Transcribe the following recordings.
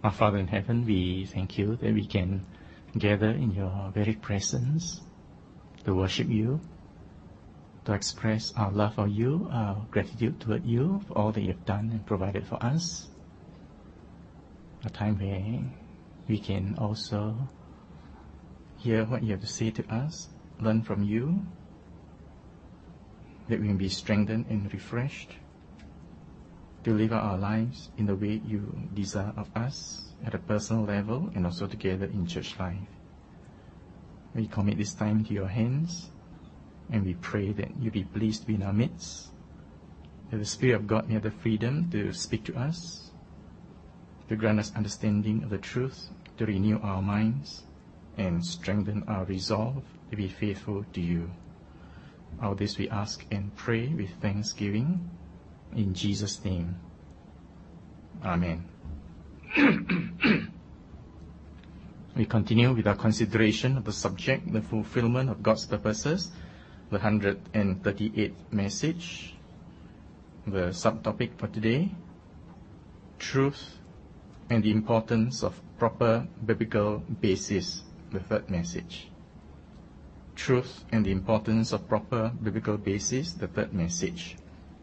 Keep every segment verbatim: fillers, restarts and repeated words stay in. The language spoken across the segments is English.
Our Father in heaven, we thank you that we can gather in your very presence to worship you, to express our love for you, our gratitude toward you for all that you have done and provided for us. A time where we can also hear what you have to say to us, learn from you, that we can be strengthened and refreshed to live out our lives in the way you desire of us at a personal level and also together in church life. We commit this time to your hands and we pray that you be pleased to be in our midst, that the Spirit of God may have the freedom to speak to us, to grant us understanding of the truth, to renew our minds and strengthen our resolve to be faithful to you. All this we ask and pray with thanksgiving in Jesus' name. Amen. We continue with our consideration of the subject, the fulfillment of God's purposes, the one hundred thirty-eighth message. The subtopic for today, truth and the importance of proper biblical basis, the third message. Truth and the importance of proper biblical basis, the third message.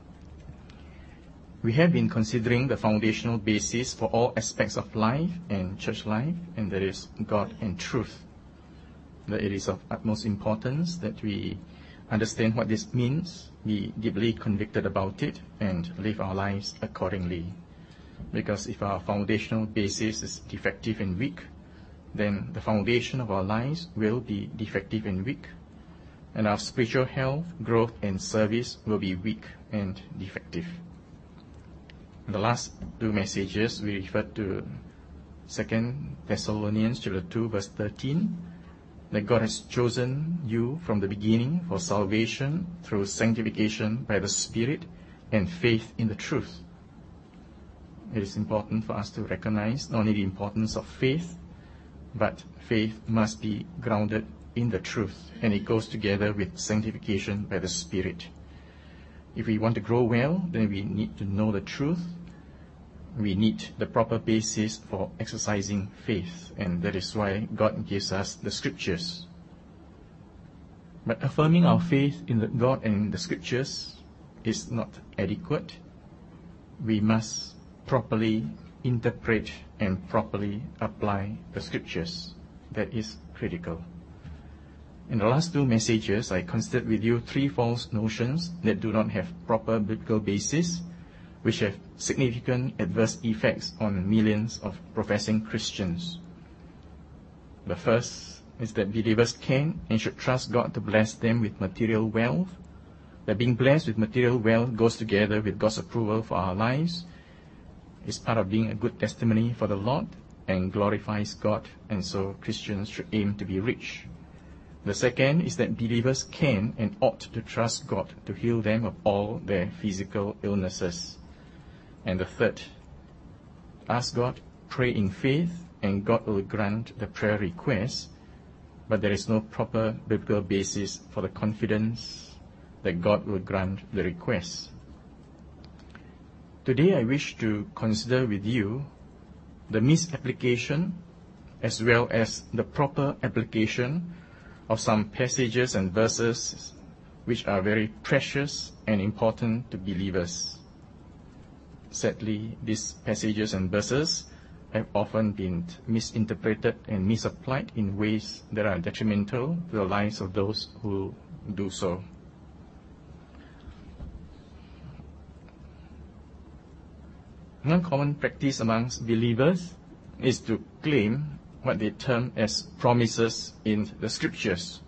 We have been considering the foundational basis for all aspects of life and church life, and that is God and truth. That it is of utmost importance that we understand what this means, be deeply convicted about it, and live our lives accordingly. Because if our foundational basis is defective and weak, then the foundation of our lives will be defective and weak, and our spiritual health, growth, and service will be weak and defective. In the last two messages, we referred to Second Thessalonians chapter two, verse thirteen, that God has chosen you from the beginning for salvation through sanctification by the Spirit and faith in the truth. It is important for us to recognize not only the importance of faith, but faith must be grounded in the truth, and it goes together with sanctification by the Spirit. If we want to grow well, then we need to know the truth. We need the proper basis for exercising faith, and that is why God gives us the Scriptures. But affirming our faith in the God and in the Scriptures is not adequate. We must properly interpret and properly apply the Scriptures. That is critical. In the last two messages, I considered with you three false notions that do not have proper biblical basis, which have significant adverse effects on millions of professing Christians. The first is that believers can and should trust God to bless them with material wealth, that being blessed with material wealth goes together with God's approval for our lives, is part of being a good testimony for the Lord, and glorifies God, and so Christians should aim to be rich. The second is that believers can and ought to trust God to heal them of all their physical illnesses. And the third, ask God, pray in faith, and God will grant the prayer request, but there is no proper biblical basis for the confidence that God will grant the request. Today I wish to consider with you the misapplication as well as the proper application of some passages and verses which are very precious and important to believers. Sadly, these passages and verses have often been misinterpreted and misapplied in ways that are detrimental to the lives of those who do so. One common practice amongst believers is to claim what they term as promises in the Scriptures.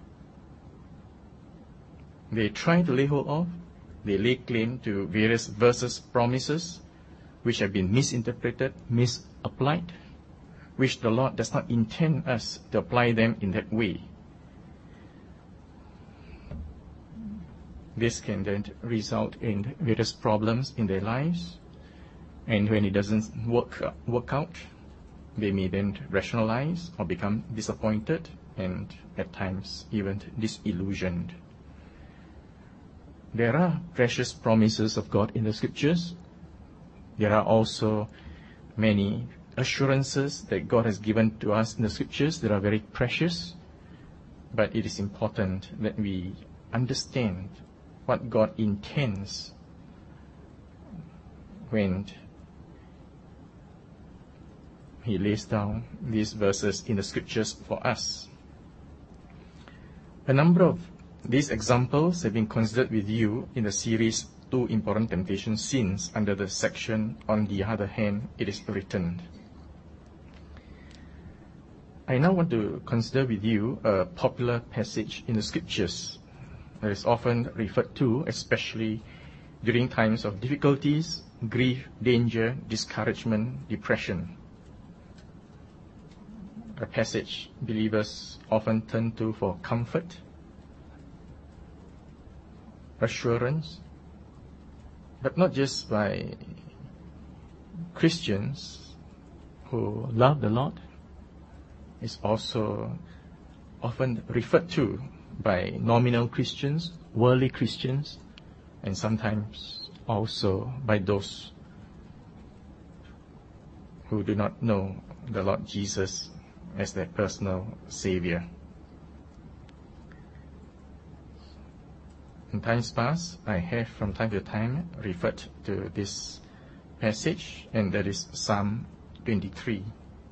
They try to lay hold of, they lay claim to various verses, promises, which have been misinterpreted, misapplied, which the Lord does not intend us to apply them in that way. This can then result in various problems in their lives, and when it doesn't work, work out, they may then rationalize or become disappointed and at times even disillusioned. There are precious promises of God in the Scriptures. There are also many assurances that God has given to us in the scriptures that are very precious, but it is important that we understand what God intends when He lays down these verses in the scriptures for us. A number of these examples have been considered with you in the series Two Important Temptation Sins under the section On the Other Hand, It is Written. I now want to consider with you a popular passage in the scriptures that is often referred to, especially during times of difficulties, grief, danger, discouragement, depression. A passage believers often turn to for comfort, assurance, but not just by Christians who love the Lord. It's also often referred to by nominal Christians, worldly Christians, and sometimes also by those who do not know the Lord Jesus as their personal Savior. In times past, I have from time to time referred to this passage, and that is Psalm twenty-three.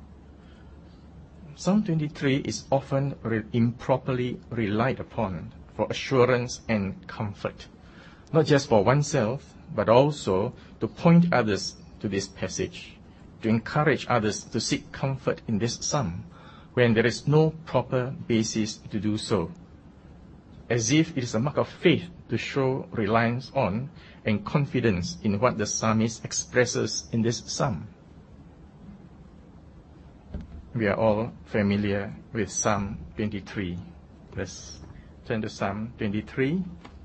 Psalm twenty-three is often re- improperly relied upon for assurance and comfort, not just for oneself, but also to point others to this passage, to encourage others to seek comfort in this psalm when there is no proper basis to do so, as if it is a mark of faith to show reliance on and confidence in what the psalmist expresses in this psalm. We are all familiar with Psalm twenty-three. Let's turn to Psalm twenty-three.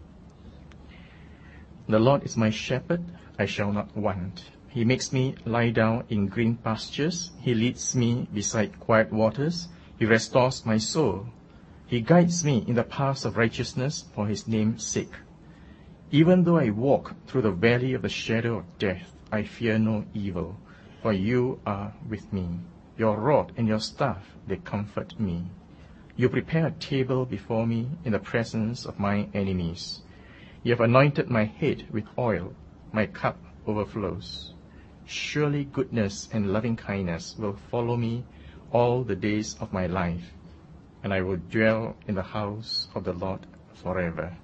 The Lord is my shepherd, I shall not want. He makes me lie down in green pastures. He leads me beside quiet waters. He restores my soul. He guides me in the paths of righteousness for His name's sake. Even though I walk through the valley of the shadow of death, I fear no evil, for You are with me. Your rod and Your staff, they comfort me. You prepare a table before me in the presence of my enemies. You have anointed my head with oil. My cup overflows. Surely goodness and loving kindness will follow me all the days of my life, and I will dwell in the house of the Lord forever.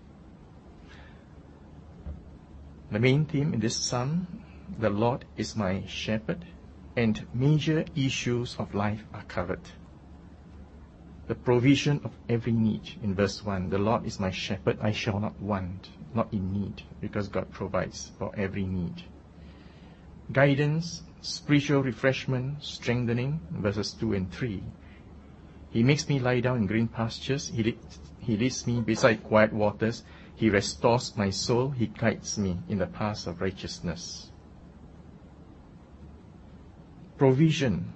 The main theme in this psalm, the Lord is my shepherd, and major issues of life are covered. The provision of every need in verse one, the Lord is my shepherd, I shall not want, not in need, because God provides for every need. Guidance, spiritual refreshment, strengthening, verses two and three. He makes me lie down in green pastures. He leads, he leads me beside quiet waters. He restores my soul. He guides me in the paths of righteousness. Provision.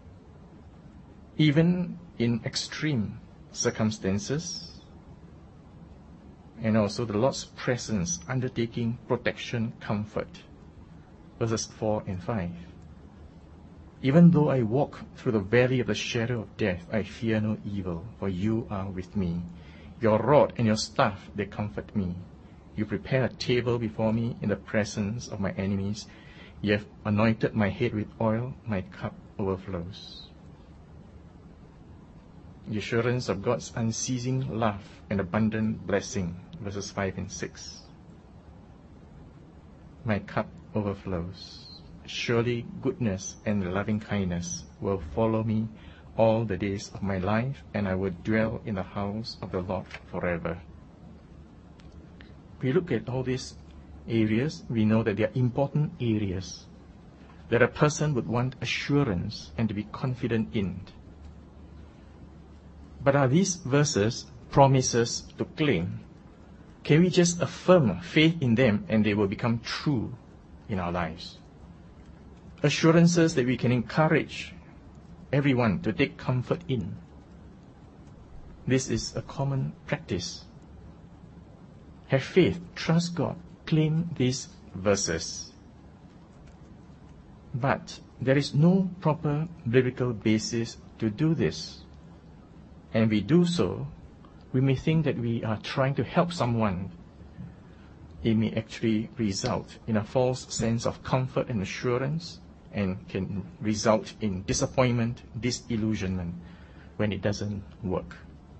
Even in extreme circumstances, and also the Lord's presence undertaking protection, comfort. Verses four and five. Even though I walk through the valley of the shadow of death, I fear no evil, for You are with me. Your rod and Your staff, they comfort me. You prepare a table before me in the presence of my enemies. You have anointed my head with oil, my cup overflows. The assurance of God's unceasing love and abundant blessing, verses five and six. My cup overflows. Surely goodness and loving kindness will follow me all the days of my life, and I will dwell in the house of the Lord forever. We look at all these areas, we know that they are important areas that a person would want assurance and to be confident in. But are these verses promises to claim? Can we just affirm faith in them and they will become true in our lives? Assurances that we can encourage everyone to take comfort in. This is a common practice. Have faith, trust God, claim these verses. But there is no proper biblical basis to do this. And we do so, we may think that we are trying to help someone. It may actually result in a false sense of comfort and assurance, and can result in disappointment, disillusionment when it doesn't work.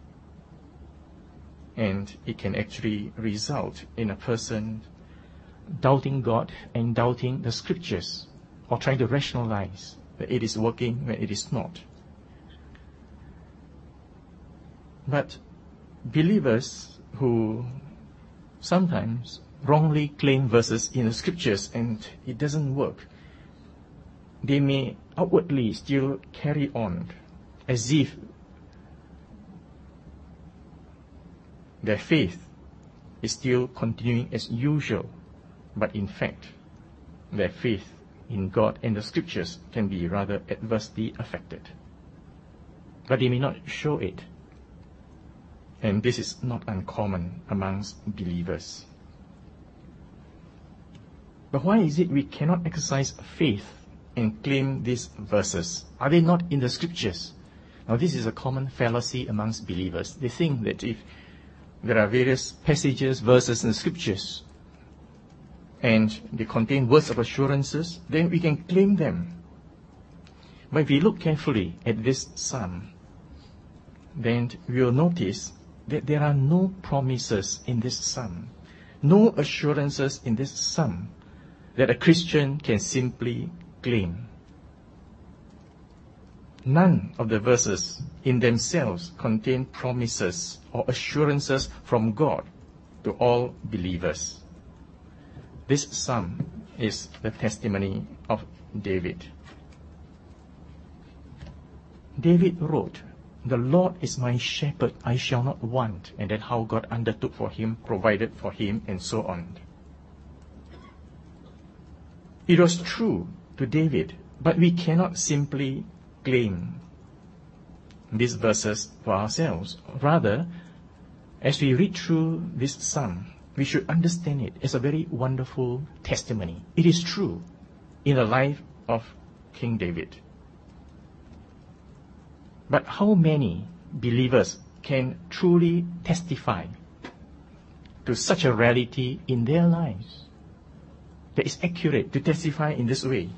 And it can actually result in a person doubting God and doubting the scriptures, or trying to rationalize that it is working when it is not. But believers who sometimes wrongly claim verses in the scriptures and it doesn't work, they may outwardly still carry on as if their faith is still continuing as usual, but in fact, their faith in God and the scriptures can be rather adversely affected. But they may not show it. And this is not uncommon amongst believers. But why is it we cannot exercise faith and claim these verses? Are they not in the scriptures? Now, this is a common fallacy amongst believers. They think that if there are various passages, verses in the scriptures, and they contain words of assurances, then we can claim them. But if we look carefully at this psalm, then we will notice that there are no promises in this psalm, no assurances in this psalm that a Christian can simply claim. None of the verses in themselves contain promises or assurances from God to all believers. This psalm is the testimony of David. David wrote, "The Lord is my shepherd, I shall not want," and then how God undertook for him, provided for him, and so on. It was true to David, but we cannot simply claim these verses for ourselves. Rather, as we read through this psalm, we should understand it as a very wonderful testimony. It is true in the life of King David. But how many believers can truly testify to such a reality in their lives that is accurate to testify in this way?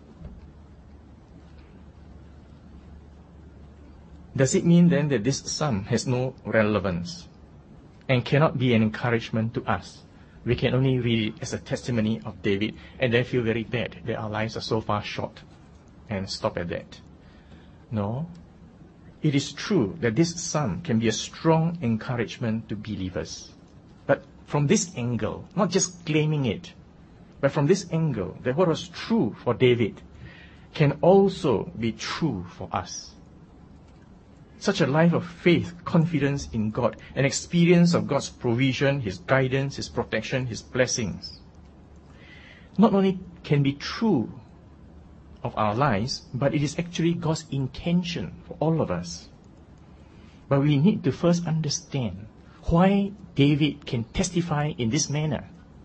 Does it mean then that this psalm has no relevance and cannot be an encouragement to us? We can only read it as a testimony of David and then feel very bad that our lives are so far short and stop at that. No. It is true that this psalm can be a strong encouragement to believers. But from this angle, not just claiming it, but from this angle, that what was true for David can also be true for us. Such a life of faith, confidence in God, an experience of God's provision, His guidance, His protection, His blessings, not only can be true of our lives, but it is actually God's intention for all of us. But we need to first understand why David can testify in this manner.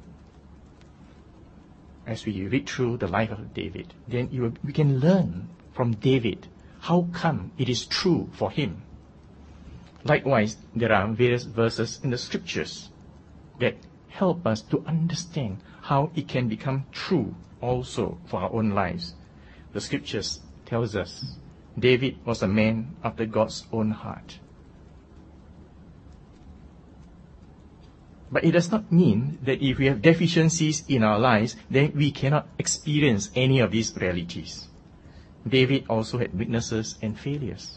As we read through the life of David, then you, we can learn from David how come it is true for him. Likewise, there are various verses in the scriptures that help us to understand how it can become true also for our own lives. The scriptures tells us David was a man after God's own heart. But it does not mean that if we have deficiencies in our lives, then we cannot experience any of these realities. David also had weaknesses and failures.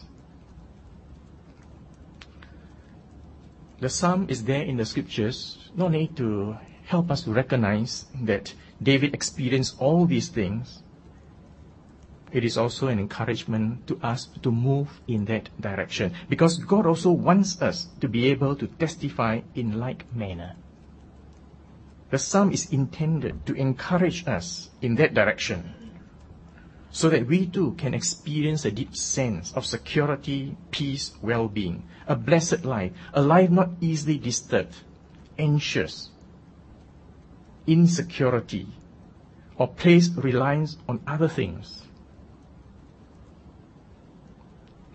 The psalm is there in the scriptures not only to help us to recognize that David experienced all these things, it is also an encouragement to us to move in that direction, because God also wants us to be able to testify in like manner. The psalm is intended to encourage us in that direction, so that we too can experience a deep sense of security, peace, well-being, a blessed life, a life not easily disturbed, anxious, insecurity, or place reliance on other things,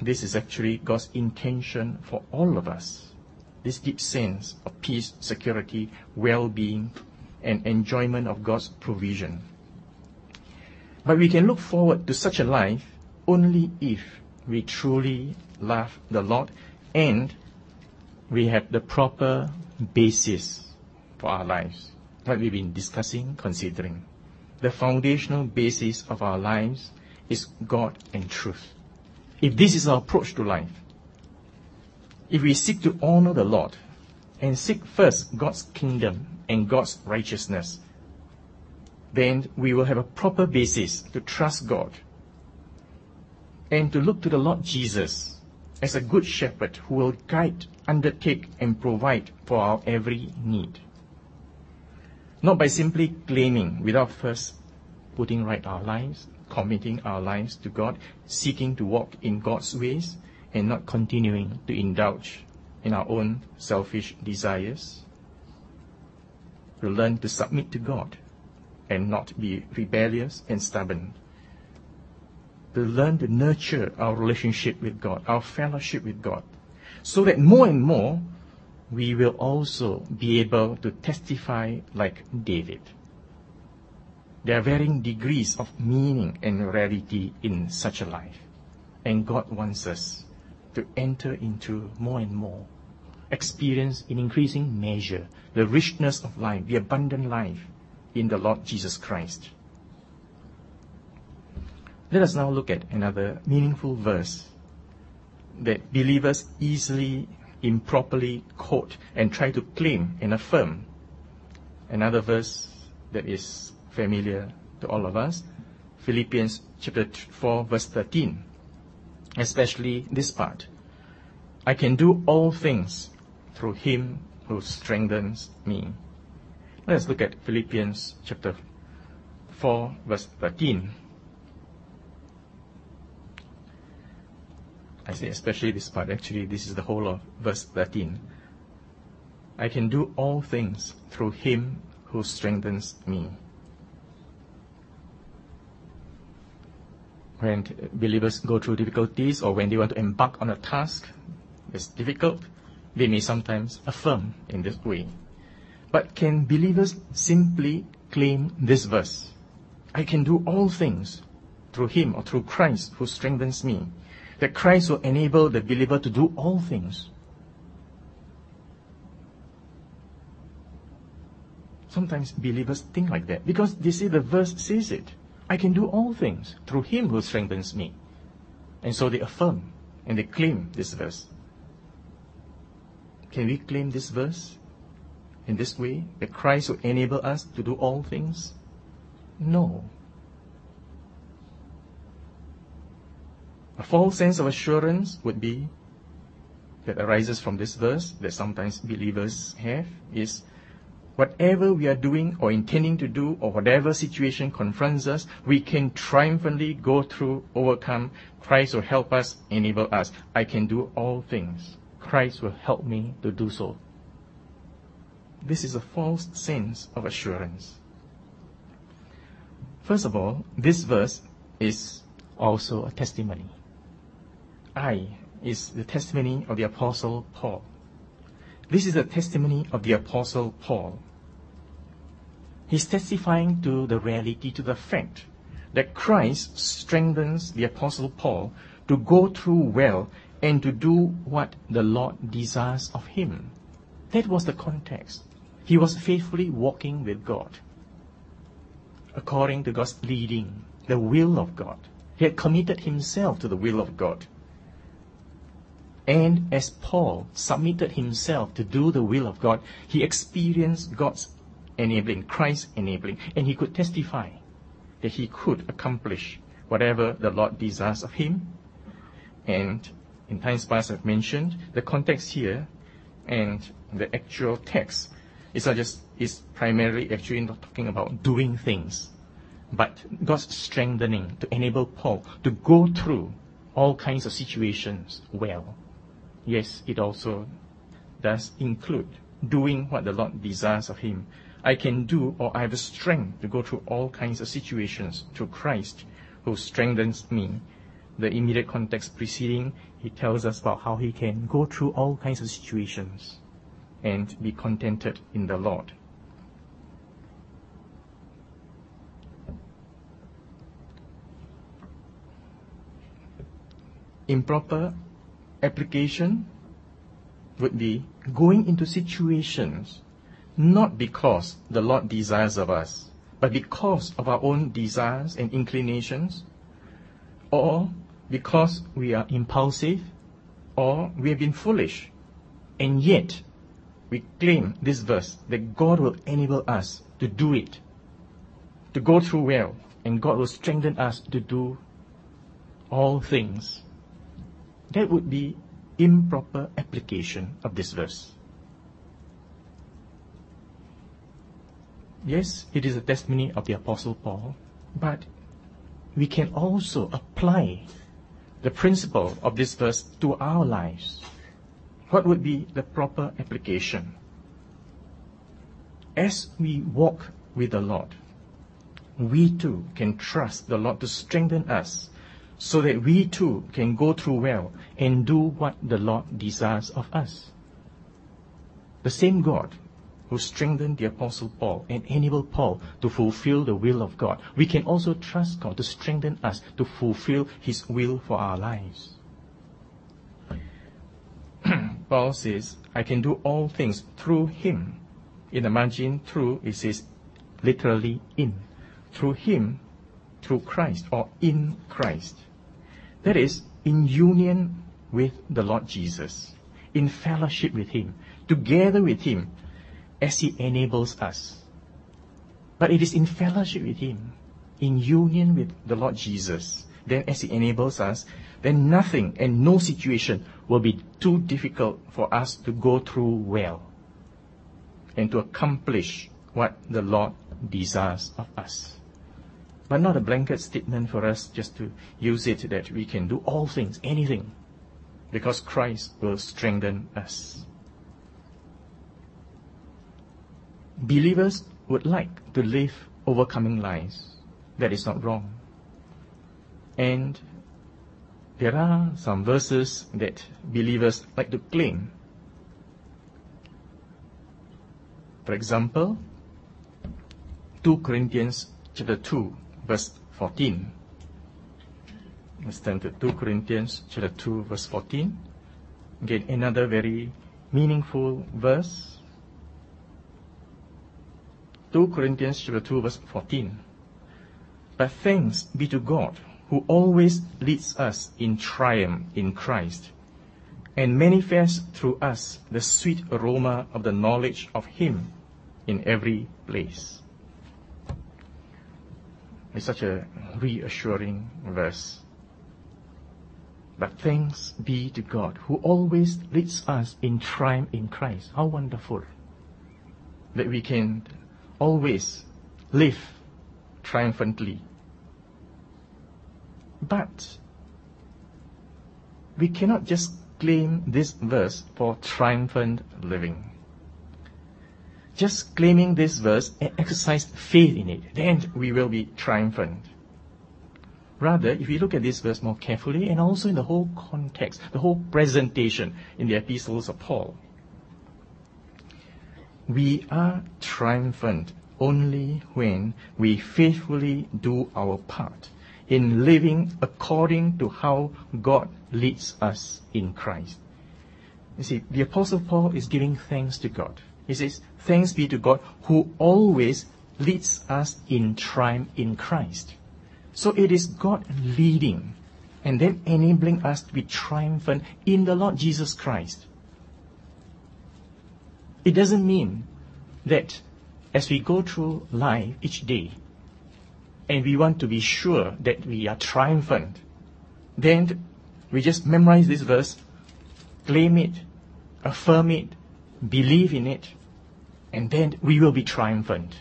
this is actually God's intention for all of us. This deep sense of peace, security, well-being, and enjoyment of God's provision. But we can look forward to such a life only if we truly love the Lord and we have the proper basis for our lives. What we've been discussing, considering. The foundational basis of our lives is God and truth. If this is our approach to life, if we seek to honor the Lord and seek first God's kingdom and God's righteousness, then we will have a proper basis to trust God and to look to the Lord Jesus as a good shepherd who will guide, undertake, and provide for our every need. Not by simply claiming without first putting right our lives, committing our lives to God, seeking to walk in God's ways, and not continuing to indulge in our own selfish desires. To learn to submit to God and not be rebellious and stubborn. To learn to nurture our relationship with God, our fellowship with God, so that more and more we will also be able to testify like David. There are varying degrees of meaning and reality in such a life. And God wants us to enter into more and more, experience in increasing measure the richness of life, the abundant life in the Lord Jesus Christ. Let us now look at another meaningful verse that believers easily, improperly quote and try to claim and affirm. Another verse that is familiar to all of us, Philippians chapter four, verse thirteen. Especially this part. I can do all things through him who strengthens me. Let's look at Philippians chapter four, verse thirteen. I say especially this part. Actually, this is the whole of verse thirteen. I can do all things through him who strengthens me. When believers go through difficulties or when they want to embark on a task that's difficult, they may sometimes affirm in this way. But can believers simply claim this verse? I can do all things through him or through Christ who strengthens me. That Christ will enable the believer to do all things. Sometimes believers think like that because they say the verse says it. I can do all things through him who strengthens me. And so they affirm and they claim this verse. Can we claim this verse in this way, that Christ will enable us to do all things? No. A false sense of assurance would be that arises from this verse that sometimes believers have is whatever we are doing or intending to do or whatever situation confronts us, we can triumphantly go through, overcome. Christ will help us, enable us. I can do all things. Christ will help me to do so. This is a false sense of assurance. First of all, this verse is also a testimony. I is the testimony of the Apostle Paul. This is the testimony of the Apostle Paul. He's testifying to the reality, to the fact that Christ strengthens the Apostle Paul to go through well and to do what the Lord desires of him. That was the context. He was faithfully walking with God, according to God's leading, the will of God. He had committed himself to the will of God. And as Paul submitted himself to do the will of God, he experienced God's enabling, Christ's enabling, and he could testify that he could accomplish whatever the Lord desires of him. And in times past I've mentioned, the context here and the actual text is not just, is primarily actually not talking about doing things, but God's strengthening to enable Paul to go through all kinds of situations well. Yes, it also does include doing what the Lord desires of him. I can do, or I have the strength to go through all kinds of situations through Christ who strengthens me. the immediate context preceding, he tells us about how he can go through all kinds of situations and be contented in the Lord. Improper application would be going into situations not because the Lord desires of us, but because of our own desires and inclinations, or because we are impulsive, or we have been foolish, and yet we claim this verse that God will enable us to do it, to go through well, and God will strengthen us to do all things. That would be improper application of this verse. Yes, it is a testimony of the Apostle Paul, but we can also apply the principle of this verse to our lives. What would be the proper application? As we walk with the Lord, we too can trust the Lord to strengthen us so that we too can go through well and do what the Lord desires of us. The same God who strengthened the Apostle Paul and enabled Paul to fulfill the will of God, we can also trust God to strengthen us to fulfill His will for our lives. Paul says, I can do all things through Him. In the margin, through, it says literally in. Through Him, through Christ, or in Christ. That is, in union with the Lord Jesus, in fellowship with Him, together with Him, as He enables us. But it is in fellowship with Him, in union with the Lord Jesus, then as He enables us, then nothing and no situation will be too difficult for us to go through well and to accomplish what the Lord desires of us. But not a blanket statement for us just to use it that we can do all things, anything, because Christ will strengthen us. Believers would like to live overcoming lives. That is not wrong. And there are some verses that believers like to claim. For example, Second Corinthians chapter two, verse fourteen. Let's turn to Second Corinthians chapter two, verse fourteen. Again, another very meaningful verse. Second Corinthians chapter two, verse fourteen. But thanks be to God, who always leads us in triumph in Christ, and manifests through us the sweet aroma of the knowledge of Him in every place. It's such a reassuring verse. But thanks be to God, who always leads us in triumph in Christ. How wonderful that we can always live triumphantly. But we cannot just claim this verse for triumphant living. Just claiming this verse and exercise faith in it, then we will be triumphant. Rather, if we look at this verse more carefully and also in the whole context, the whole presentation in the epistles of Paul, we are triumphant only when we faithfully do our part in living according to how God leads us in Christ. You see, the Apostle Paul is giving thanks to God. He says, thanks be to God who always leads us in triumph in Christ. So it is God leading and then enabling us to be triumphant in the Lord Jesus Christ. It doesn't mean that as we go through life each day and we want to be sure that we are triumphant, then we just memorize this verse, claim it, affirm it, believe in it, and then we will be triumphant.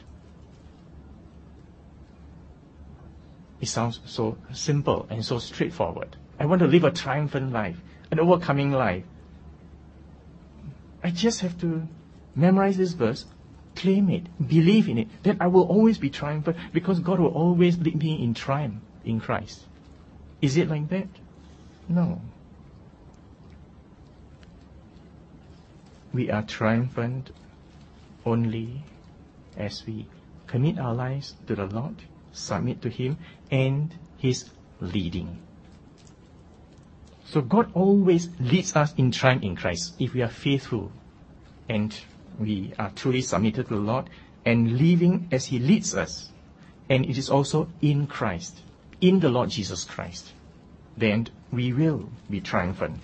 It sounds so simple and so straightforward. I want to live a triumphant life, an overcoming life. I just have to memorize this verse, claim it, believe in it, then I will always be triumphant because God will always lead me in triumph in Christ. Is it like that? No. We are triumphant only as we commit our lives to the Lord, submit to Him, and His leading. So God always leads us in triumph in Christ if we are faithful and we are truly submitted to the Lord and living as He leads us. And it is also in Christ, in the Lord Jesus Christ. Then we will be triumphant.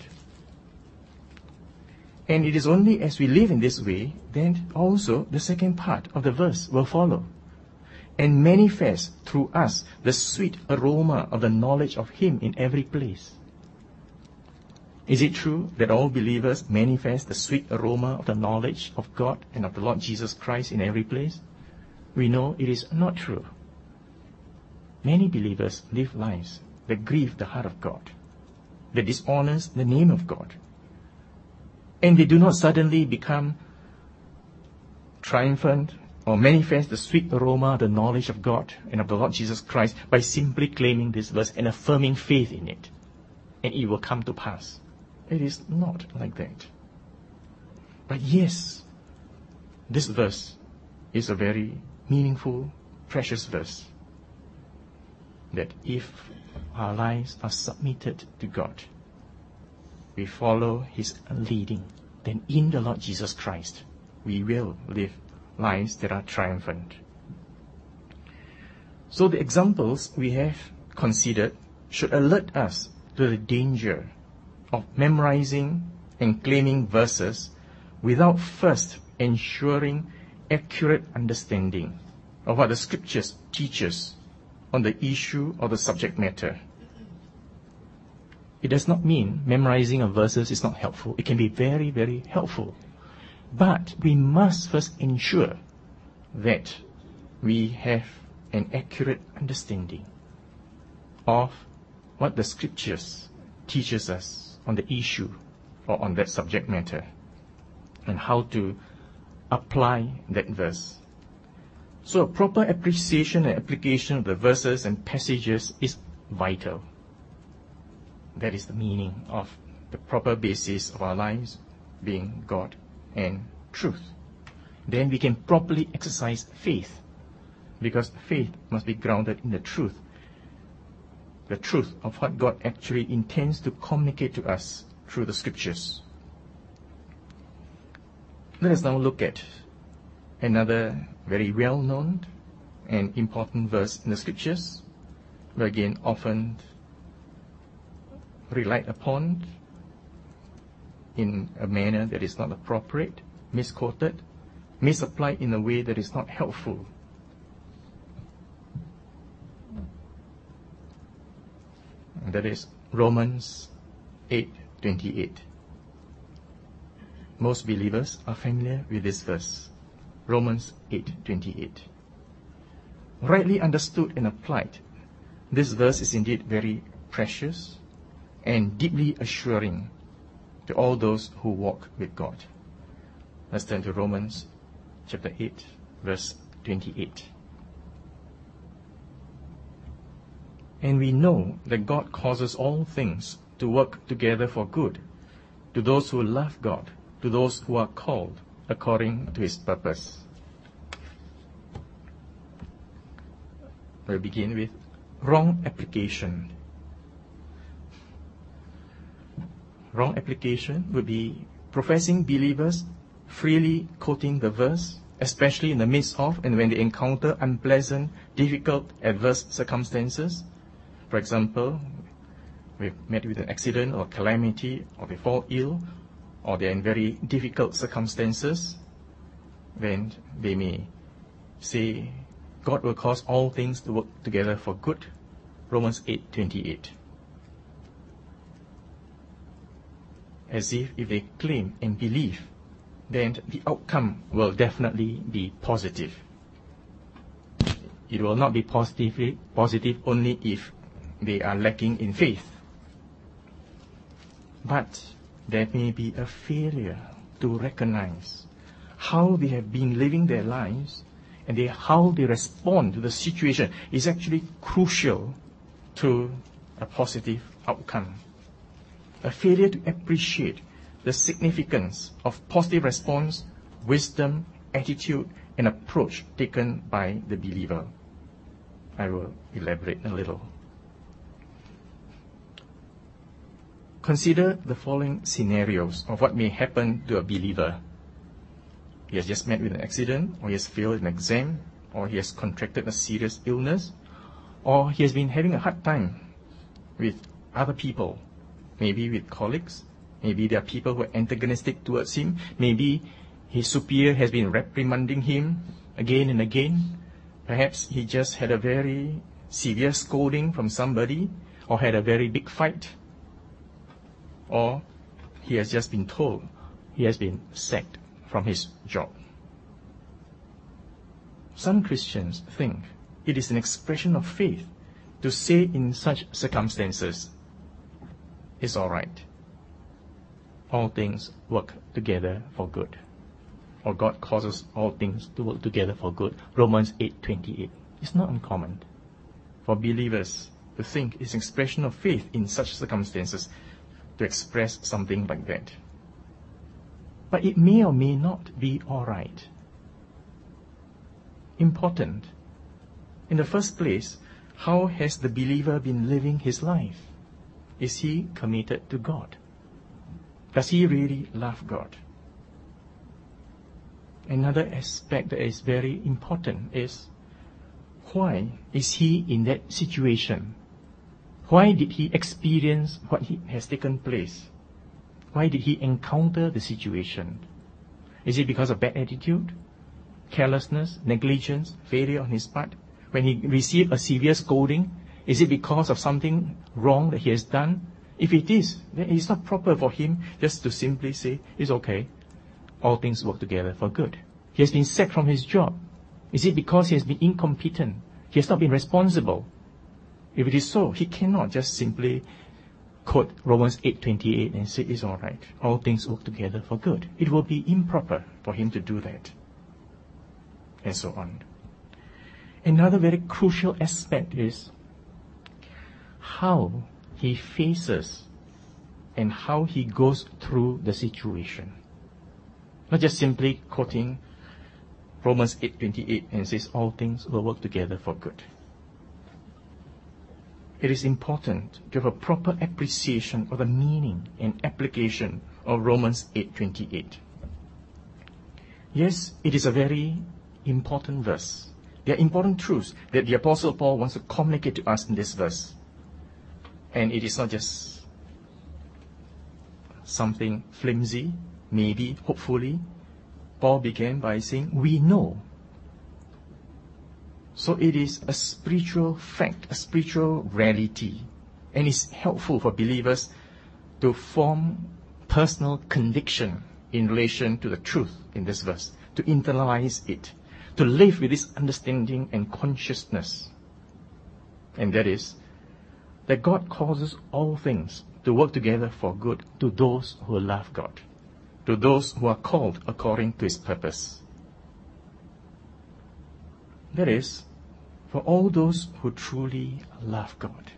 And it is only as we live in this way, then also the second part of the verse will follow. And manifest through us the sweet aroma of the knowledge of Him in every place. Is it true that all believers manifest the sweet aroma of the knowledge of God and of the Lord Jesus Christ in every place? We know it is not true. Many believers live lives that grieve the heart of God, that dishonors the name of God. And they do not suddenly become triumphant or manifest the sweet aroma of the knowledge of God and of the Lord Jesus Christ by simply claiming this verse and affirming faith in it, and it will come to pass. It is not like that. But yes, this verse is a very meaningful, precious verse. That if our lives are submitted to God, we follow His leading, then in the Lord Jesus Christ, we will live lives that are triumphant. So the examples we have considered should alert us to the danger of memorizing and claiming verses without first ensuring accurate understanding of what the Scriptures teach us on the issue or the subject matter. It does not mean memorizing of verses is not helpful. It can be very, very helpful. But we must first ensure that we have an accurate understanding of what the Scriptures teaches us on the issue or on that subject matter, and how to apply that verse. So a proper appreciation and application of the verses and passages is vital. That is the meaning of the proper basis of our lives being God and truth. Then we can properly exercise faith, because faith must be grounded in the truth. The truth of what God actually intends to communicate to us through the Scriptures. Let us now look at another very well-known and important verse in the Scriptures, but again often relied upon in a manner that is not appropriate, misquoted, misapplied in a way that is not helpful. And that is Romans eight twenty-eight. Most believers are familiar with this verse, Romans eight twenty-eight. Rightly understood and applied, this verse is indeed very precious and deeply assuring to all those who walk with God. Let's turn to Romans chapter eight, verse twenty-eight. And we know that God causes all things to work together for good, to those who love God, to those who are called according to His purpose. We'll begin with wrong application. Wrong application would be professing believers freely quoting the verse, especially in the midst of and when they encounter unpleasant, difficult, adverse circumstances. For example, we've met with an accident or calamity, or they fall ill, or they're in very difficult circumstances. Then they may say, God will cause all things to work together for good. Romans eight twenty-eight. As if if they claim and believe, then the outcome will definitely be positive. It will not be positively positive only if they are lacking in faith. But there may be a failure to recognize how they have been living their lives, and they, how they respond to the situation is actually crucial to a positive outcome. a failure to appreciate the significance of positive response, wisdom, attitude, and approach taken by the believer. I will elaborate a little. Consider the following scenarios of what may happen to a believer. He has just met with an accident, or he has failed an exam, or he has contracted a serious illness, or he has been having a hard time with other people, maybe with colleagues, maybe there are people who are antagonistic towards him, maybe his superior has been reprimanding him again and again, perhaps he just had a very severe scolding from somebody, or had a very big fight, or he has just been told he has been sacked from his job. Some Christians think it is an expression of faith to say in such circumstances, it's all right. All things work together for good. Or God causes all things to work together for good. Romans eight twenty-eight. It's not uncommon for believers to think it's an expression of faith in such circumstances to express something like that. But it may or may not be all right. Important. In the first place, how has the believer been living his life? Is he committed to God? Does he really love God? Another aspect that is very important is, why is he in that situation? Why did he experience what he has taken place? Why did he encounter the situation? Is it because of bad attitude, carelessness, negligence, failure on his part? When he received a severe scolding, is it because of something wrong that he has done? If it is, then it is not proper for him just to simply say, it's okay, all things work together for good. He has been sacked from his job. Is it because he has been incompetent? He has not been responsible? If it is so, he cannot just simply quote Romans eight twenty-eight and say, it's all right, all things work together for good. It will be improper for him to do that. And so on. Another very crucial aspect is how he faces and how he goes through the situation. Not just simply quoting Romans eight twenty-eight and says all things will work together for good. It is important to have a proper appreciation of the meaning and application of Romans eight twenty-eight. Yes, it is a very important verse. There are important truths that the Apostle Paul wants to communicate to us in this verse. And it is not just something flimsy, maybe, hopefully. Paul began by saying, we know. So it is a spiritual fact, a spiritual reality. And it's helpful for believers to form personal conviction in relation to the truth in this verse, to internalize it, to live with this understanding and consciousness. And that is, that God causes all things to work together for good to those who love God, to those who are called according to His purpose. That is, for all those who truly love God,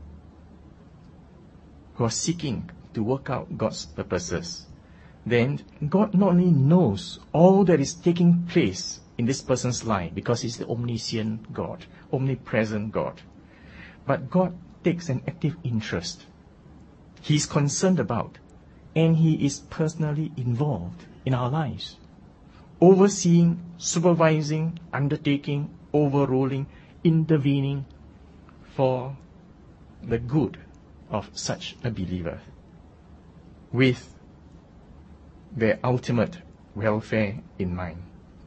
who are seeking to work out God's purposes, then God not only knows all that is taking place in this person's life, because He's the omniscient God, omnipresent God, but God takes an active interest. He's concerned about, and He is personally involved in our lives, overseeing, supervising, undertaking, overruling, intervening for the good of such a believer, with their ultimate welfare in mind.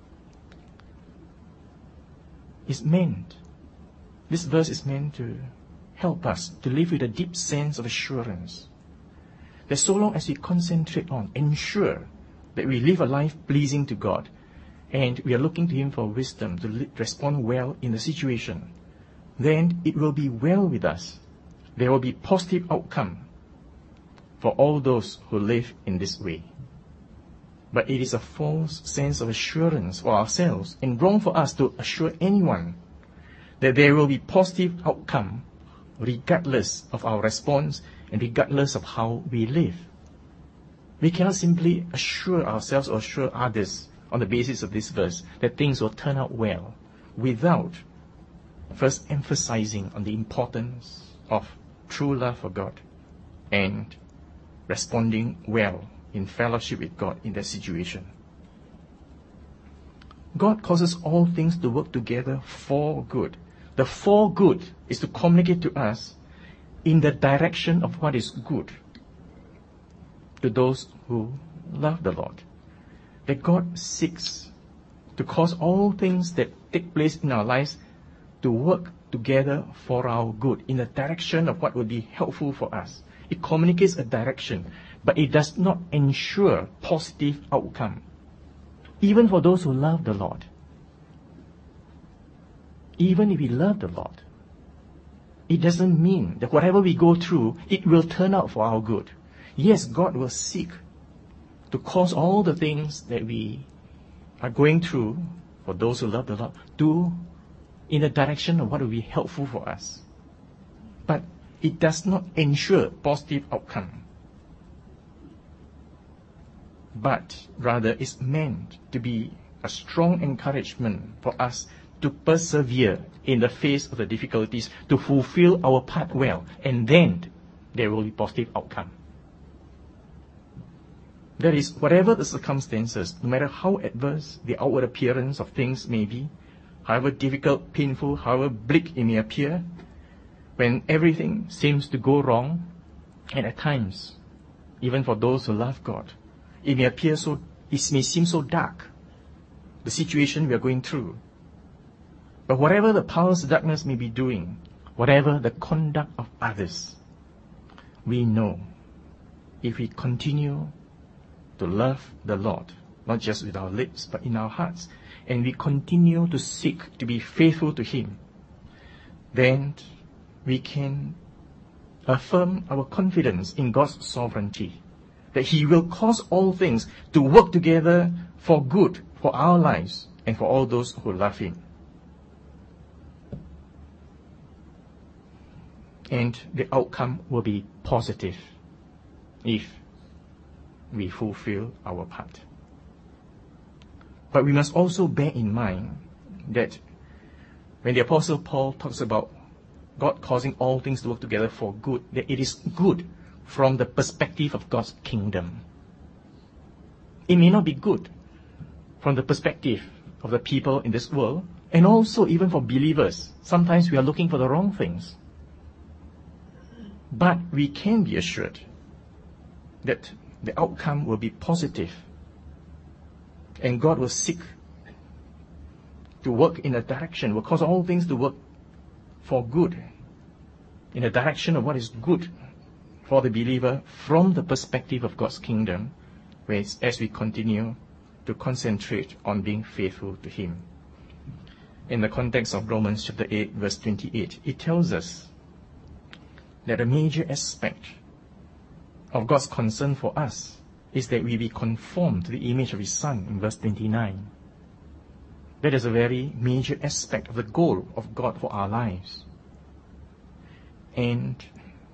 It's meant, this verse is meant to help us to live with a deep sense of assurance that so long as we concentrate on, ensure that we live a life pleasing to God, and we are looking to Him for wisdom to li- respond well in the situation, then it will be well with us. There will be positive outcome for all those who live in this way. But it is a false sense of assurance for ourselves and wrong for us to assure anyone that there will be positive outcome regardless of our response and regardless of how we live. We cannot simply assure ourselves or assure others on the basis of this verse that things will turn out well without first emphasizing on the importance of true love for God and responding well in fellowship with God in that situation. God causes all things to work together for good. The for good is to communicate to us in the direction of what is good to those who love the Lord. That God seeks to cause all things that take place in our lives to work together for our good, in the direction of what will be helpful for us. It communicates a direction, but it does not ensure positive outcome, even for those who love the Lord. Even if we love the Lord, it doesn't mean that whatever we go through, it will turn out for our good. Yes, God will seek to cause all the things that we are going through for those who love the Lord to in the direction of what will be helpful for us. But it does not ensure positive outcome. But rather is meant to be a strong encouragement for us to persevere in the face of the difficulties, to fulfill our part well, and then there will be positive outcome. That is, whatever the circumstances, no matter how adverse the outward appearance of things may be, however difficult, painful, however bleak it may appear, when everything seems to go wrong, and at times, even for those who love God, it may appear so, it may seem so dark, the situation we are going through. But whatever the powers of darkness may be doing, whatever the conduct of others, we know if we continue to love the Lord, not just with our lips, but in our hearts, and we continue to seek to be faithful to Him, then we can affirm our confidence in God's sovereignty, that He will cause all things to work together for good for our lives and for all those who love Him. And the outcome will be positive if we fulfill our part. But we must also bear in mind that when the Apostle Paul talks about God causing all things to work together for good, that it is good from the perspective of God's kingdom. It may not be good from the perspective of the people in this world, and also even for believers. Sometimes we are looking for the wrong things. But we can be assured that the outcome will be positive, and God will seek to work in a direction, will cause all things to work for good, in a direction of what is good for the believer from the perspective of God's kingdom, whereas as we continue to concentrate on being faithful to Him. In the context of Romans chapter eight, verse twenty-eight, it tells us that a major aspect of God's concern for us is that we be conformed to the image of His Son in verse twenty-nine. That is a very major aspect of the goal of God for our lives. And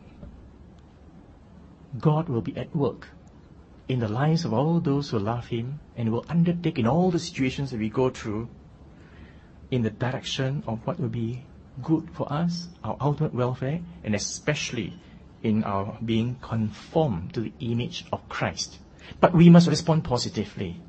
God will be at work in the lives of all those who love Him, and will undertake in all the situations that we go through in the direction of what will be good for us, our ultimate welfare, and especially in our being conformed to the image of Christ. But we must respond positively.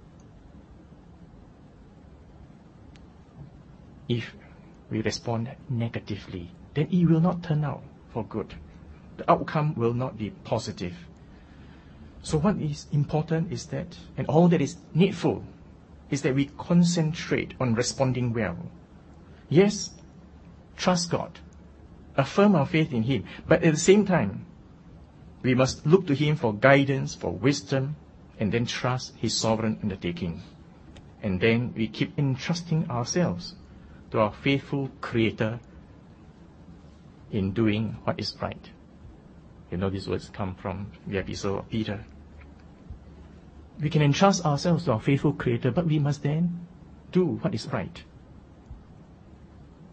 If we respond negatively, then it will not turn out for good. The outcome will not be positive. So what is important is that, and all that is needful, is that we concentrate on responding well. Yes, trust God, affirm our faith in Him, but at the same time, we must look to Him for guidance, for wisdom, and then trust His sovereign undertaking. And then we keep entrusting ourselves to our faithful Creator in doing what is right. You know, these words come from the epistle of Peter. We can entrust ourselves to our faithful Creator, but we must then do what is right.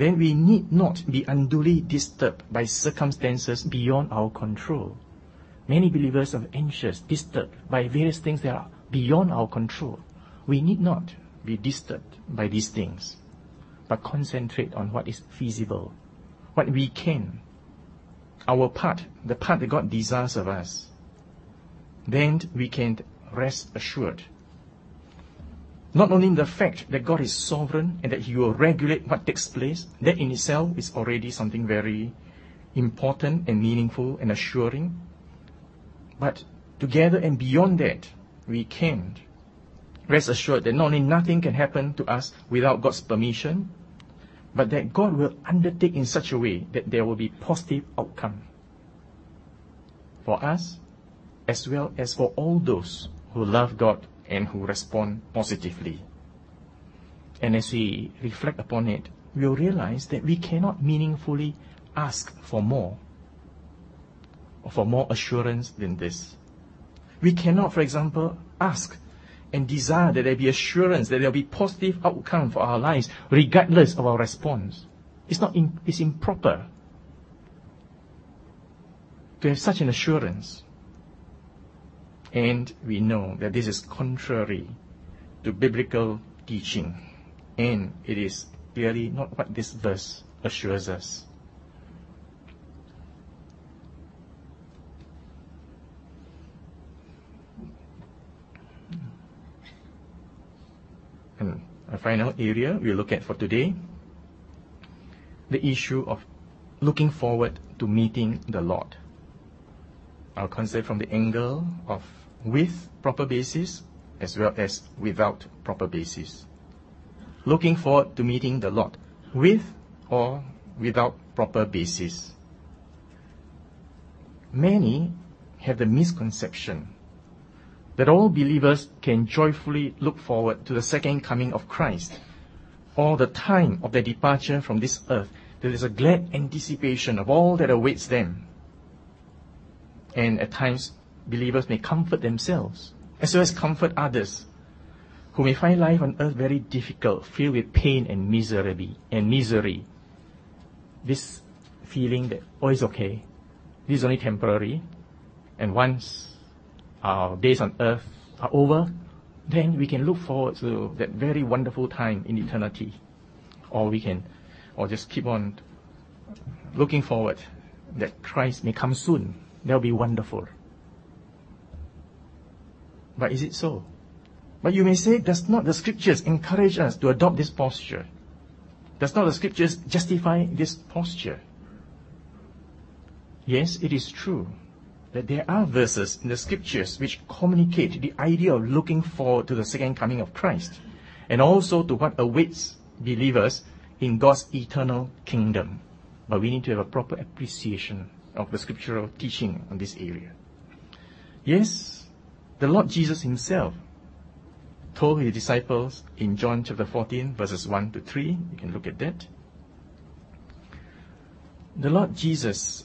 then we need not be unduly disturbed by circumstances beyond our control. Many believers are anxious, disturbed by various things that are beyond our control. We need not be disturbed by these things, but concentrate on what is feasible, what we can, our part, the part that God desires of us. Then we can rest assured. Not only in the fact that God is sovereign and that He will regulate what takes place, that in itself is already something very important and meaningful and assuring. But together and beyond that, we can rest assured that not only nothing can happen to us without God's permission, but that God will undertake in such a way that there will be positive outcome for us, as well as for all those who love God and who respond positively. And as we reflect upon it, we will realize that we cannot meaningfully ask for more, or for more assurance than this. We cannot, for example, ask and desire that there be assurance, that there will be positive outcome for our lives, regardless of our response. It's not in, it's improper to have such an assurance. And we know that this is contrary to biblical teaching, and it is clearly not what this verse assures us. And a final area we'll look at for today, the issue of looking forward to meeting the Lord. I'll consider from the angle of with proper basis as well as without proper basis. Looking forward to meeting the Lord with or without proper basis. Many have the misconception that all believers can joyfully look forward to the second coming of Christ, or the time of their departure from this earth. There is a glad anticipation of all that awaits them. And at times, believers may comfort themselves, as well as comfort others, who may find life on earth very difficult, filled with pain and misery, and misery. This feeling that, oh, it's okay, this is only temporary, and once our days on earth are over, then we can look forward to that very wonderful time in eternity. Or we can, or just keep on looking forward that Christ may come soon. That will be wonderful. But is it so? But you may say, does not the scriptures encourage us to adopt this posture? Does not the scriptures justify this posture? Yes, it is true that there are verses in the scriptures which communicate the idea of looking forward to the second coming of Christ, and also to what awaits believers in God's eternal kingdom. But we need to have a proper appreciation of the scriptural teaching on this area. Yes, the Lord Jesus himself told his disciples in John chapter fourteen, verses one to three. You can look at that. The Lord Jesus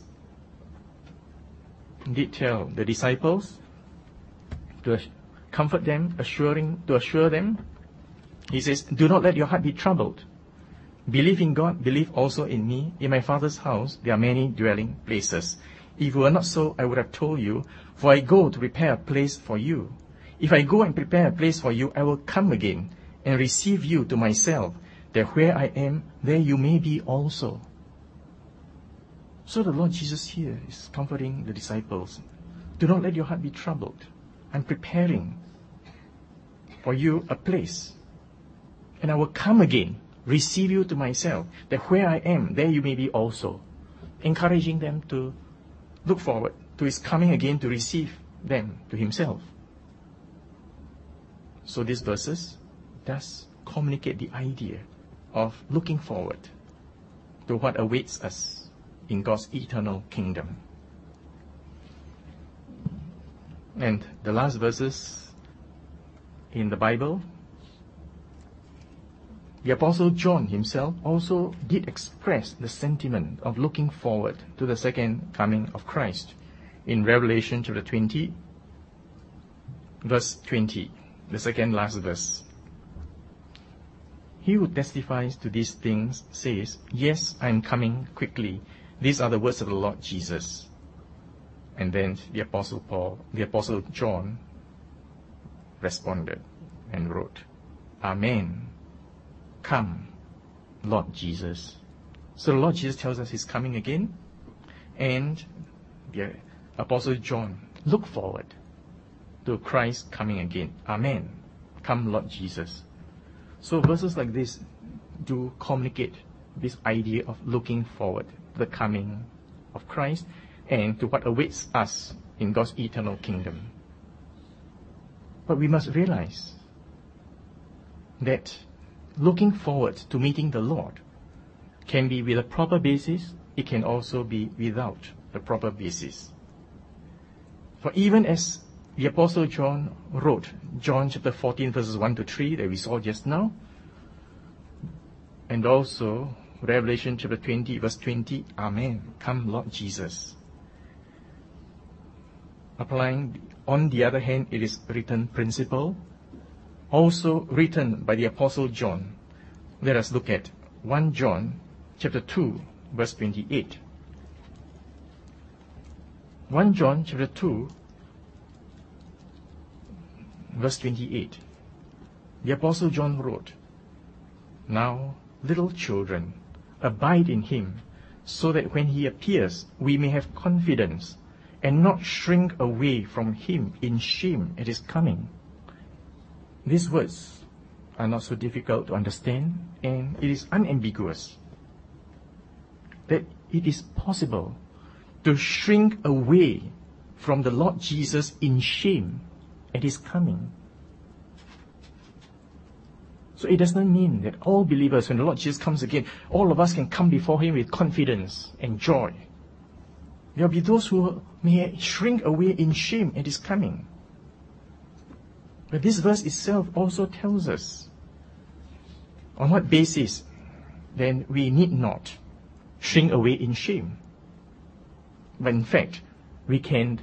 did tell the disciples to comfort them, assuring to assure them. He says, "Do not let your heart be troubled. Believe in God, believe also in me. In my Father's house there are many dwelling places. If it were not so, I would have told you, for I go to prepare a place for you. If I go and prepare a place for you, I will come again and receive you to myself, that where I am, there you may be also." So the Lord Jesus here is comforting the disciples. Do not let your heart be troubled. I'm preparing for you a place, and I will come again, receive you to myself, that where I am, there you may be also. Encouraging them to look forward to his coming again to receive them to himself. So these verses does communicate the idea of looking forward to what awaits us in God's eternal kingdom. And the last verses in the Bible, the Apostle John himself also did express the sentiment of looking forward to the second coming of Christ in Revelation chapter twenty, verse twenty, the second last verse. he who testifies to these things says, "Yes, I am coming quickly." These are the words of the Lord Jesus. And then the Apostle Paul, the Apostle John responded and wrote, "Amen. Come, Lord Jesus." So the Lord Jesus tells us he's coming again. And the Apostle John look forward to Christ coming again. Amen. Come, Lord Jesus. So verses like this do communicate this idea of looking forward to the coming of Christ and to what awaits us in God's eternal kingdom. But we must realize that looking forward to meeting the Lord can be with a proper basis. It can also be without the proper basis. For even as the Apostle John wrote, John chapter fourteen verses one to three that we saw just now, and also Revelation chapter twenty verse twenty, "Amen. Come, Lord Jesus." Applying, on the other hand, it is written principle, also written by the Apostle John. Let us look at First John chapter two verse twenty-eight. First John chapter two verse twenty-eight. The Apostle John wrote, "Now, little children, abide in him, so that when he appears, we may have confidence and not shrink away from him in shame at his coming." These words are not so difficult to understand, and it is unambiguous that it is possible to shrink away from the Lord Jesus in shame at his coming. So it does not mean that all believers, when the Lord Jesus comes again, all of us can come before him with confidence and joy. There will be those who may shrink away in shame at his coming. But this verse itself also tells us on what basis then we need not shrink away in shame. But in fact, we can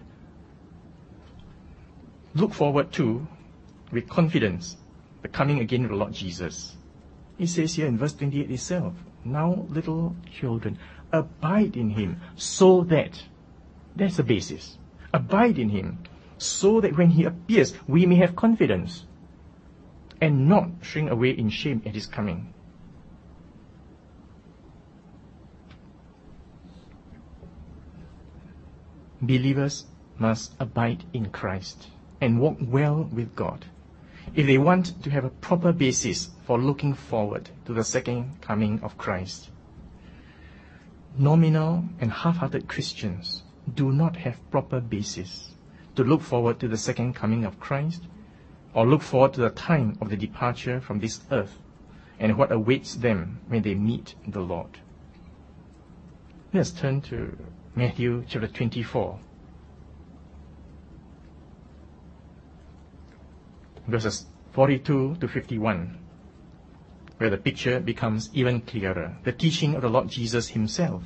look forward to, with confidence, the coming again of the Lord Jesus. He says here in verse twenty-eight itself, "Now, little children, abide in him, so that," that's the basis, abide in him, so that when he appears, we may have confidence and not shrink away in shame at his coming. Believers must abide in Christ and walk well with God if they want to have a proper basis for looking forward to the second coming of Christ. Nominal and half-hearted Christians do not have proper basis to look forward to the second coming of Christ or look forward to the time of the departure from this earth and what awaits them when they meet the Lord. Let's turn to Matthew chapter twenty-four, verses forty-two to fifty-one, where the picture becomes even clearer, the teaching of the Lord Jesus himself.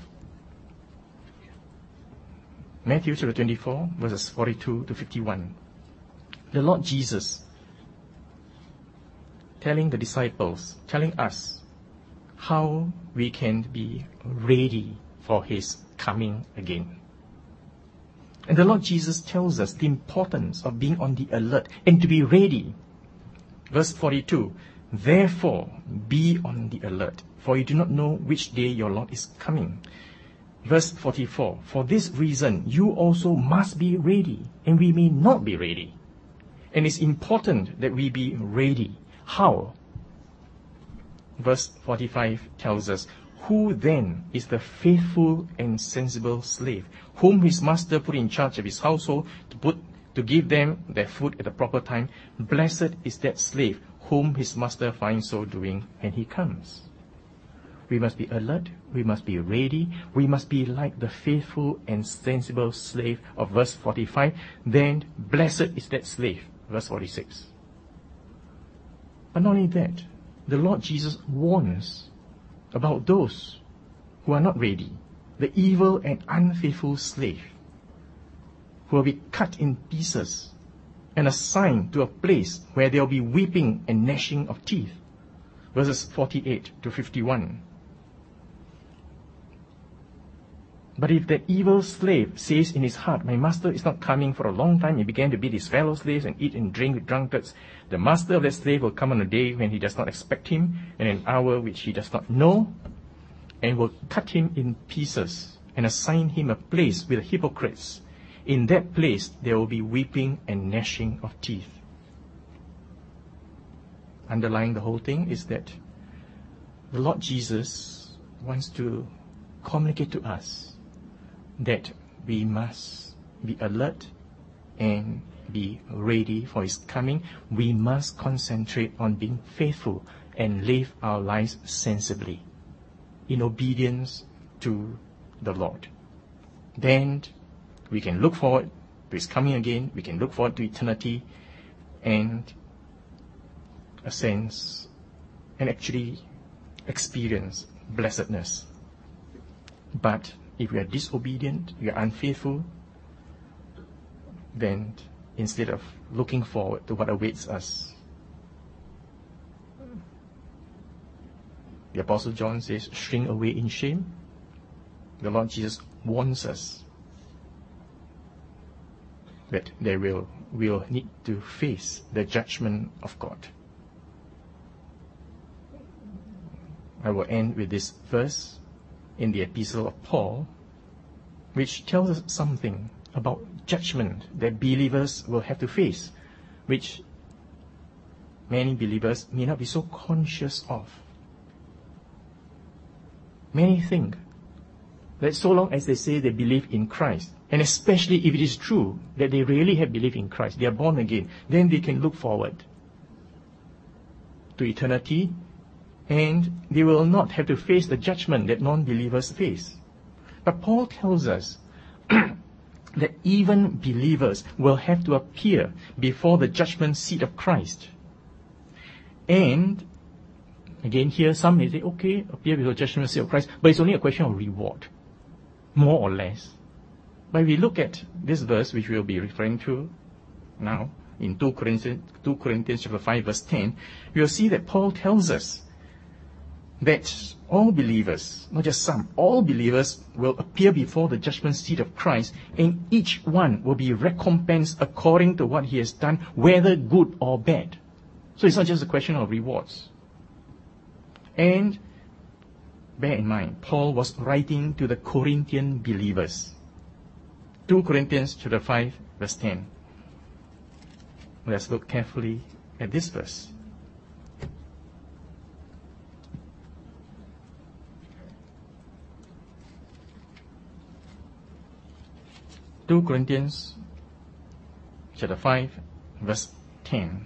Matthew chapter twenty-four, verses forty-two to fifty-one. The Lord Jesus telling the disciples, telling us how we can be ready for his coming again. And the Lord Jesus tells us the importance of being on the alert and to be ready. Verse forty-two, "Therefore be on the alert, for you do not know which day your Lord is coming." Verse forty-four, "For this reason you also must be ready, and we may not be ready." And it's important that we be ready. How? Verse forty-five tells us, "Who then is the faithful and sensible slave, whom his master put in charge of his household to put to give them their food at the proper time? Blessed is that slave whom his master finds so doing when he comes." We must be alert, we must be ready, we must be like the faithful and sensible slave of verse forty-five. Then blessed is that slave, verse forty-six. But not only that, the Lord Jesus warns about those who are not ready, the evil and unfaithful slave, who will be cut in pieces and assigned to a place where there will be weeping and gnashing of teeth. verses forty-eight to fifty-one. But if the evil slave says in his heart, my master is not coming for a long time, he began to beat his fellow slaves and eat and drink with drunkards, the master of that slave will come on a day when he does not expect him, and an hour which he does not know, and will cut him in pieces, and assign him a place with the hypocrites. In that place there will be weeping and gnashing of teeth. Underlying the whole thing is that the Lord Jesus wants to communicate to us that we must be alert and be ready for His coming. We must concentrate on being faithful and live our lives sensibly, in obedience to the Lord. Then we can look forward to His coming again, we can look forward to eternity, and a sense, and actually experience blessedness. But if we are disobedient, we are unfaithful, then instead of looking forward to what awaits us, the Apostle John says, shrink away in shame. The Lord Jesus warns us that they will, will need to face the judgment of God. I will end with this verse in the epistle of Paul, which tells us something about judgment that believers will have to face, which many believers may not be so conscious of. Many think that so long as they say they believe in Christ, and especially if it is true that they really have believed in Christ, they are born again, then they can look forward to eternity, and they will not have to face the judgment that non-believers face. But Paul tells us that even believers will have to appear before the judgment seat of Christ. And again here, some may say, okay, appear before the judgment seat of Christ, but it's only a question of reward, more or less. But if we look at this verse, which we'll be referring to now, in two Corinthians, two Corinthians chapter five, verse ten, we'll see that Paul tells us that all believers, not just some, all believers will appear before the judgment seat of Christ, and each one will be recompensed according to what he has done, whether good or bad. So it's not just a question of rewards. And bear in mind, Paul was writing to the Corinthian believers. two Corinthians chapter five, verse ten. Let's look carefully at this verse. two Corinthians chapter five, verse ten.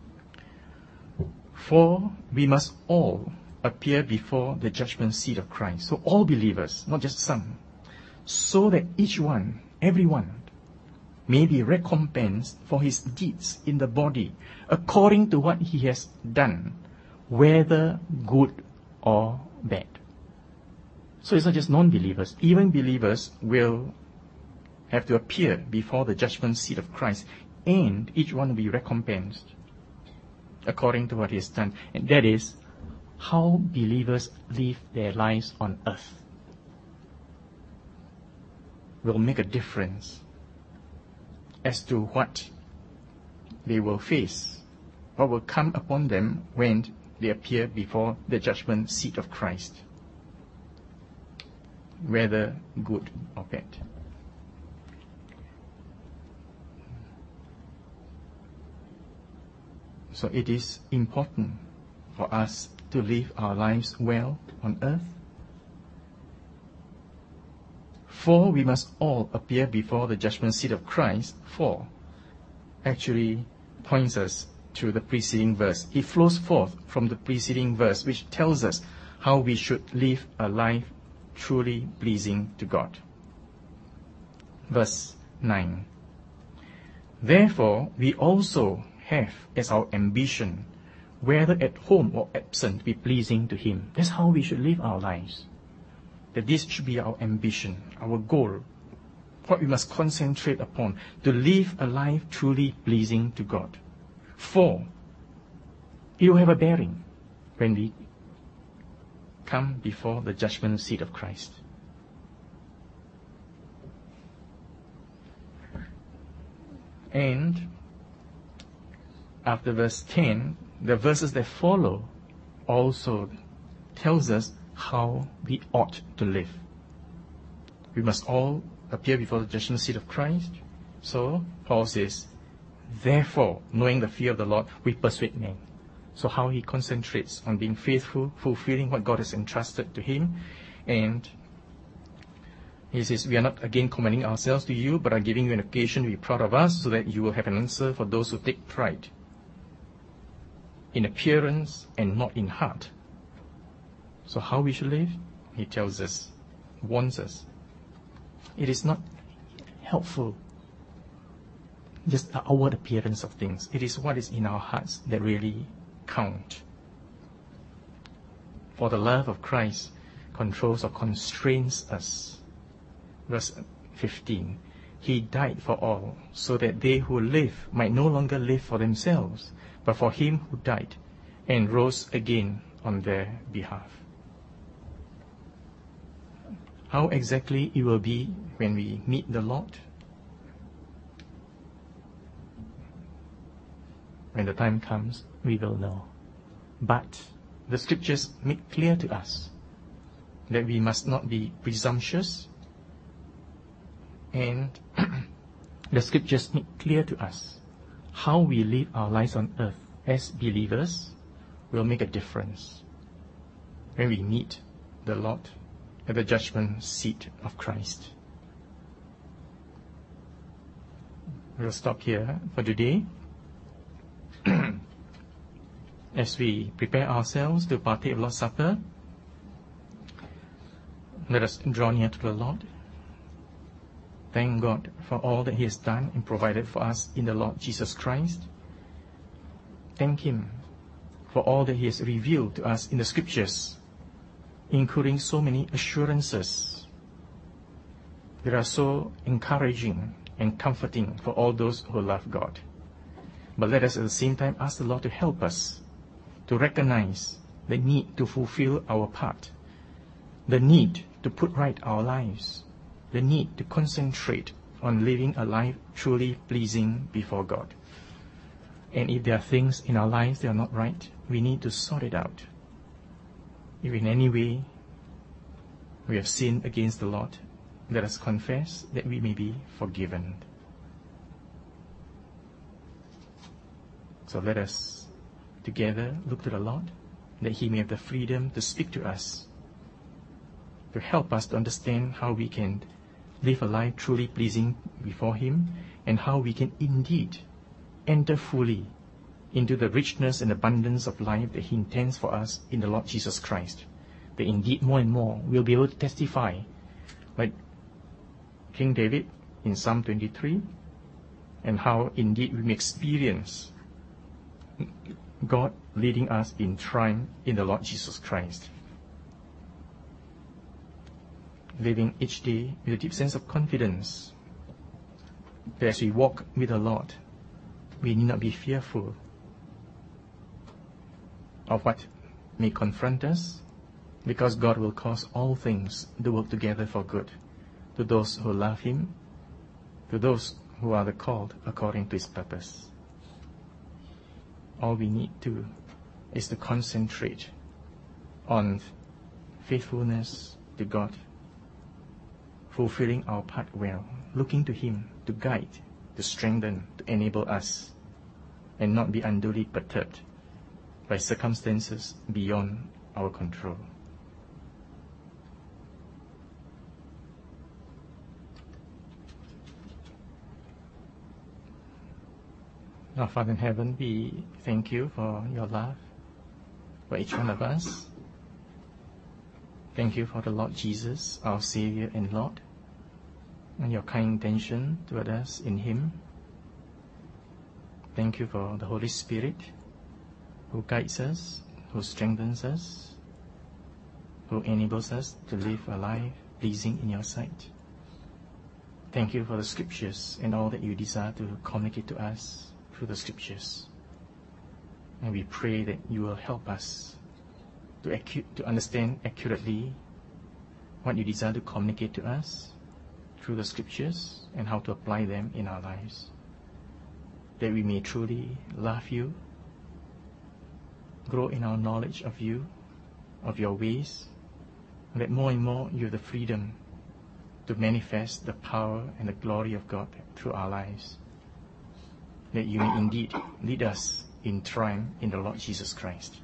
For we must all appear before the judgment seat of Christ. So all believers, not just some, so that each one, everyone, may be recompensed for his deeds in the body, according to what he has done, whether good or bad. So it's not just non-believers, even believers will have to appear before the judgment seat of Christ, and each one will be recompensed according to what he has done. And that is how believers live their lives on earth will make a difference as to what they will face, what will come upon them when they appear before the judgment seat of Christ, whether good or bad. So it is important for us to live our lives well on earth. For we must all appear before the judgment seat of Christ. For actually points us to the preceding verse. It flows forth from the preceding verse, which tells us how we should live a life truly pleasing to God. Verse nine. Therefore we also have as our ambition, whether at home or absent, be pleasing to Him. That's how we should live our lives. That this should be our ambition, our goal, what we must concentrate upon, to live a life truly pleasing to God. For it will have a bearing. when we come before the judgment seat of Christ. And after verse ten, the verses that follow also tells us how we ought to live. We must all appear before the judgment seat of Christ. So Paul says, therefore, knowing the fear of the Lord, we persuade men. So how he concentrates on being faithful, fulfilling what God has entrusted to him. And he says, we are not again commending ourselves to you, but are giving you an occasion to be proud of us, so that you will have an answer for those who take pride in appearance and not in heart. So how we should live? He tells us, warns us. It is not helpful, just the outward appearance of things. It is what is in our hearts that really count. For the love of Christ controls or constrains us. Verse fifteen, he died for all, so that they who live might no longer live for themselves, but for him who died and rose again on their behalf. How exactly it will be when we meet the Lord? When the time comes, we will know. But the scriptures make clear to us that we must not be presumptuous, and the scriptures make clear to us how we live our lives on earth as believers will make a difference when we meet the Lord at the judgment seat of Christ. We'll stop here for today. As we prepare ourselves to partake of Lord's Supper, let us draw near to the Lord. Thank God for all that He has done and provided for us in the Lord Jesus Christ. Thank Him for all that He has revealed to us in the Scriptures, including so many assurances that are so encouraging and comforting for all those who love God. But let us at the same time ask the Lord to help us to recognize the need to fulfill our part, the need to put right our lives, the need to concentrate on living a life truly pleasing before God. And if there are things in our lives that are not right, we need to sort it out. If in any way we have sinned against the Lord, let us confess that we may be forgiven. So let us together look to the Lord, that He may have the freedom to speak to us, to help us to understand how we can live a life truly pleasing before Him, and how we can indeed enter fully into the richness and abundance of life that He intends for us in the Lord Jesus Christ. That indeed more and more we'll be able to testify, like King David in Psalm twenty-three, and how indeed we may experience God leading us in triumph in the Lord Jesus Christ. Living each day with a deep sense of confidence that as we walk with the Lord, we need not be fearful of what may confront us, because God will cause all things to work together for good to those who love Him, to those who are the called according to His purpose. All we need to is to concentrate on faithfulness to God, fulfilling our part well, looking to Him to guide, to strengthen, to enable us, and not be unduly perturbed by circumstances beyond our control. Our Father in heaven, we thank You for Your love for each one of us. Thank You for the Lord Jesus, our Savior and Lord, and Your kind intention toward us in Him. Thank You for the Holy Spirit, who guides us, who strengthens us, who enables us to live a life pleasing in Your sight. Thank You for the Scriptures and all that You desire to communicate to us through the Scriptures. And we pray that You will help us to, acu- to understand accurately what you desire to communicate to us through the scriptures and how to apply them in our lives. That we may truly love you, grow in our knowledge of you, of your ways, and that more and more you have the freedom to manifest the power and the glory of God through our lives. That you may indeed lead us in triumph in the Lord Jesus Christ.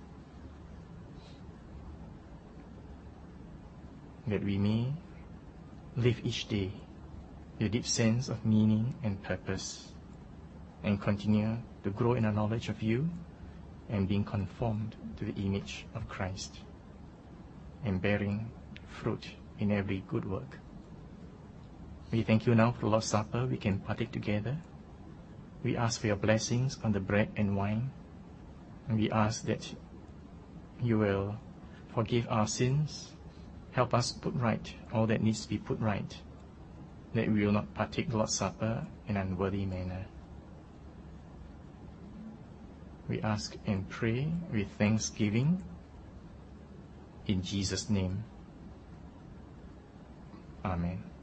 That we may live each day with a deep sense of meaning and purpose, and continue to grow in our knowledge of you and being conformed to the image of Christ, and bearing fruit in every good work. We thank you now for the Lord's Supper. We can partake together. We ask for your blessings on the bread and wine, and we ask that you will forgive our sins, help us put right all that needs to be put right, that we will not partake the Lord's Supper in an unworthy manner. We ask and pray with thanksgiving in Jesus' name. Amen.